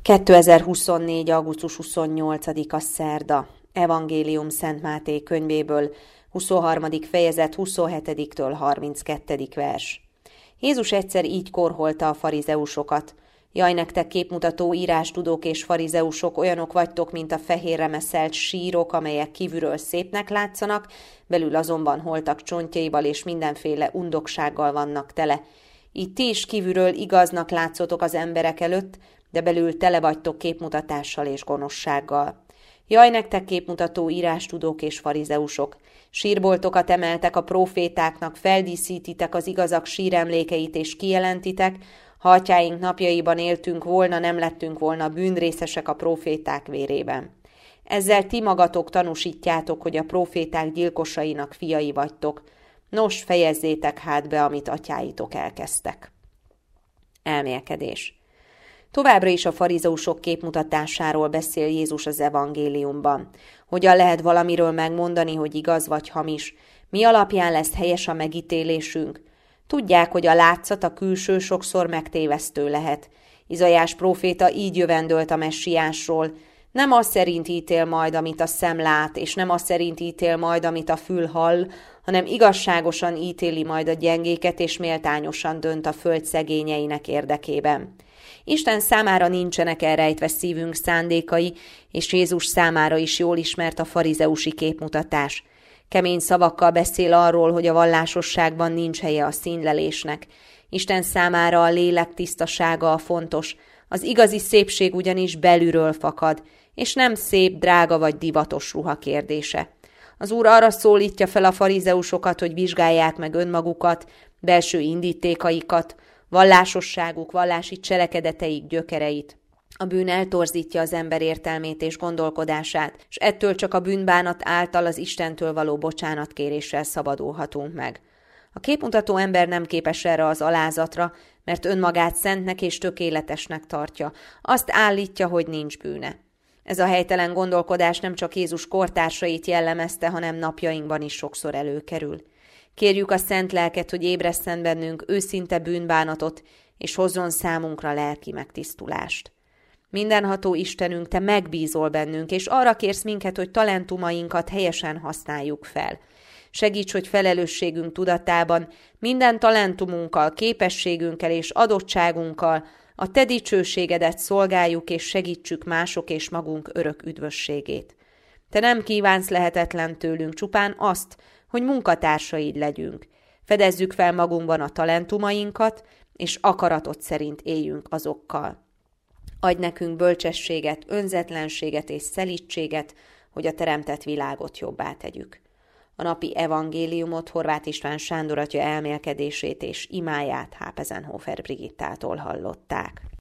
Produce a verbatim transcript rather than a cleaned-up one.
kétezer-huszonnégy. augusztus huszonnyolcadika szerda. Evangélium Szent Máté könyvéből, huszonharmadik fejezet, huszonhetediktől harminckettedik vers. Jézus egyszer így korholta a farizeusokat. Jaj, nektek képmutató írástudók és farizeusok, olyanok vagytok, mint a fehérre meszelt sírok, amelyek kívülről szépnek látszanak, belül azonban holtak csontjaival és mindenféle undoksággal vannak tele. Így ti is kívülről igaznak látszotok az emberek előtt, de belül tele vagytok képmutatással és gonoszsággal. Jaj, nektek képmutató írástudók és farizeusok! Sírboltokat emeltek a prófétáknak, feldíszítitek az igazak síremlékeit és kijelentitek, ha atyáink napjaiban éltünk volna, nem lettünk volna bűnrészesek a próféták vérében. Ezzel ti magatok tanúsítjátok, hogy a próféták gyilkosainak fiai vagytok. Nos, fejezzétek hát be, amit atyáitok elkezdtek. Elmélkedés. Továbbra is a farizeusok képmutatásáról beszél Jézus az evangéliumban. Hogyan lehet valamiről megmondani, hogy igaz vagy hamis? Mi alapján lesz helyes a megítélésünk? Tudják, hogy a látszat, a külső sokszor megtévesztő lehet. Izaiás próféta így jövendölt a messiásról. Nem az szerint ítél majd, amit a szem lát, és nem az szerint ítél majd, amit a fül hall, hanem igazságosan ítéli majd a gyengéket, és méltányosan dönt a föld szegényeinek érdekében. Isten számára nincsenek elrejtve szívünk szándékai, és Jézus számára is jól ismert a farizeusi képmutatás. Kemény szavakkal beszél arról, hogy a vallásosságban nincs helye a színlelésnek. Isten számára a lélek tisztasága a fontos, az igazi szépség ugyanis belülről fakad, és nem szép, drága vagy divatos ruha kérdése. Az Úr arra szólítja fel a farizeusokat, hogy vizsgálják meg önmagukat, belső indítékaikat, vallásosságuk, vallási cselekedeteik gyökereit. A bűn eltorzítja az ember értelmét és gondolkodását, és ettől csak a bűnbánat által az Istentől való bocsánatkéréssel szabadulhatunk meg. A képmutató ember nem képes erre az alázatra, mert önmagát szentnek és tökéletesnek tartja. Azt állítja, hogy nincs bűne. Ez a helytelen gondolkodás nem csak Jézus kortársait jellemezte, hanem napjainkban is sokszor előkerül. Kérjük a szent lelket, hogy ébresszen bennünk őszinte bűnbánatot, és hozzon számunkra lelki megtisztulást. Mindenható Istenünk, te megbízol bennünk, és arra kérsz minket, hogy talentumainkat helyesen használjuk fel. Segíts, hogy felelősségünk tudatában minden talentumunkkal, képességünkkel és adottságunkkal a te dicsőségedet szolgáljuk, és segítsük mások és magunk örök üdvösségét. Te nem kívánsz lehetetlen tőlünk, csupán azt, hogy munkatársaid legyünk. Fedezzük fel magunkban a talentumainkat, és akaratod szerint éljünk azokkal. Adj nekünk bölcsességet, önzetlenséget és szelídtséget, hogy a teremtett világot jobbá tegyük. A napi evangéliumot Horváth István Sándor atya elmélkedését és imáját Hápezenhofer Brigittától hallották.